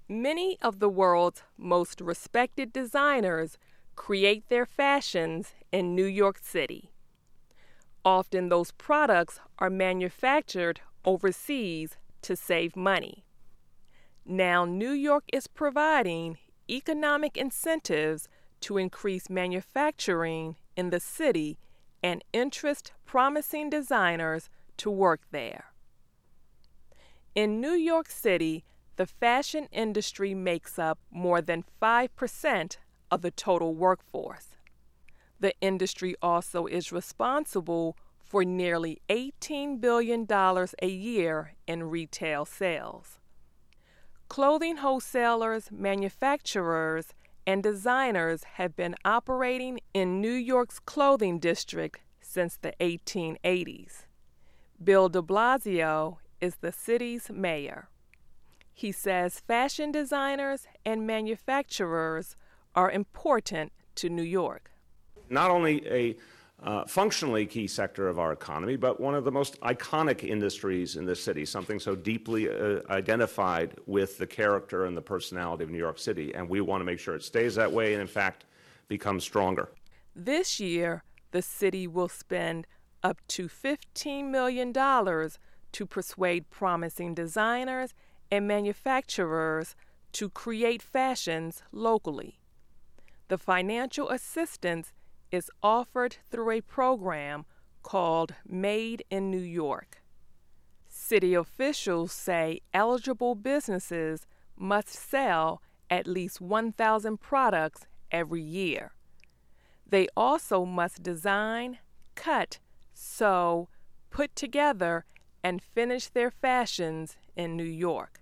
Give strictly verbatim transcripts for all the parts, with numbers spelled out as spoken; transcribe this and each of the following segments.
Many of the world's most respected designers create their fashions in New York City. Often those products are manufactured overseas to save money. Now New York is providing economic incentives to increase manufacturing in the city and interest promising designers to work there. In New York City, the fashion industry makes up more than five percent of the total workforce. The industry also is responsible for nearly eighteen billion dollars a year in retail sales. Clothing wholesalers, manufacturers, and designers have been operating in New York's clothing district since the eighteen eighties. Bill de Blasio is the city's mayor. He says fashion designers and manufacturers are important to New York. Not only a uh, functionally key sector of our economy, but one of the most iconic industries in the city, something so deeply uh, identified with the character and the personality of New York City, and we want to make sure it stays that way and, in fact, becomes stronger. This year, the city will spend up to fifteen million dollars to persuade promising designers and manufacturers to create fashions locally. The financial assistance is offered through a program called Made in New York. City officials say eligible businesses must sell at least one thousand products every year. They also must design, cut, sew, put together, and finish their fashions in New York.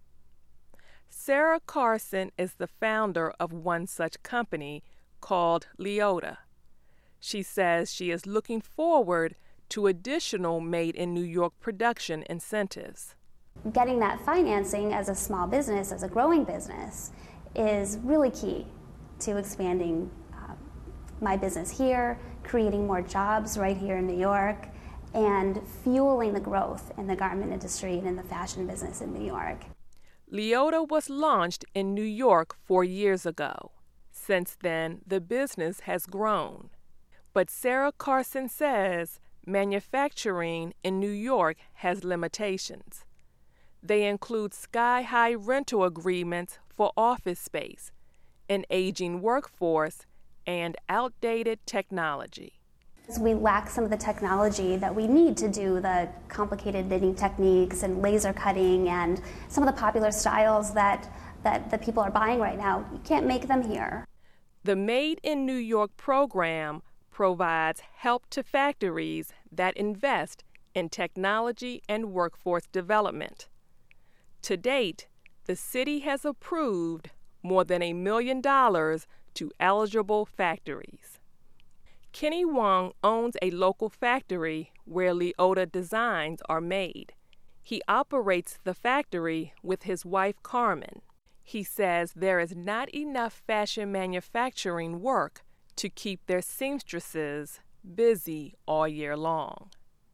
Sarah Carson is the founder of one such company called Leota. She says she is looking forward to additional Made in New York production incentives. Getting that financing as a small business, as a growing business, is really key to expanding uh, my business here, creating more jobs right here in New York, and fueling the growth in the garment industry and in the fashion business in New York. Leota was launched in New York four years ago. Since then, the business has grown. But Sarah Carson says manufacturing in New York has limitations. They include sky-high rental agreements for office space, an aging workforce, and outdated technology. We lack some of the technology that we need to do the complicated knitting techniques and laser cutting and some of the popular styles that, that the people are buying right now. You can't make them here. The Made in New York program provides help to factories that invest in technology and workforce development. To date, the city has approved more than a million dollars to eligible factories. Kenny Wong owns a local factory where Leota designs are made. He operates the factory with his wife Carmen. He says there is not enough fashion manufacturing work to keep their seamstresses busy all year long.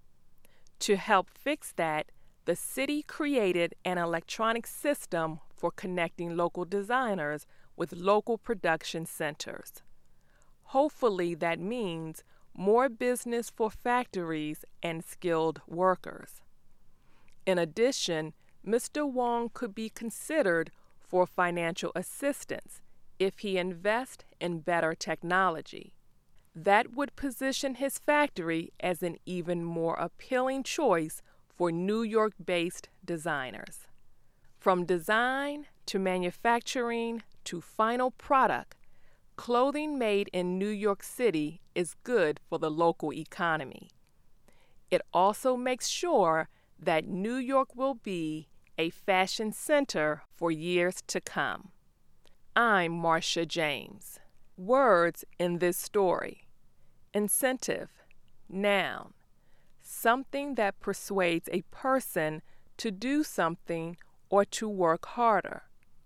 To help fix that, the city created an electronic system for connecting local designers with local production centers. Hopefully that means more business for factories and skilled workers. In addition, Mister Wong could be considered for financial assistance if he invests in better technology. That would position his factory as an even more appealing choice for New York-based designers. From design to manufacturing to final product, clothing made in New York City is good for the local economy. It also makes sure that New York will be a fashion center for years to come. I'm Marcia James. Words in this story: incentive, noun, something that persuades a person to do something or to work harder.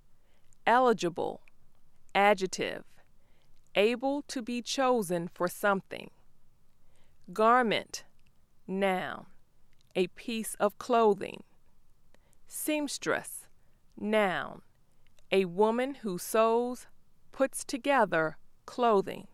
Eligible, adjective, able to be chosen for something. Garment, noun, a piece of clothing. Seamstress, noun, a woman who sews, puts together clothing.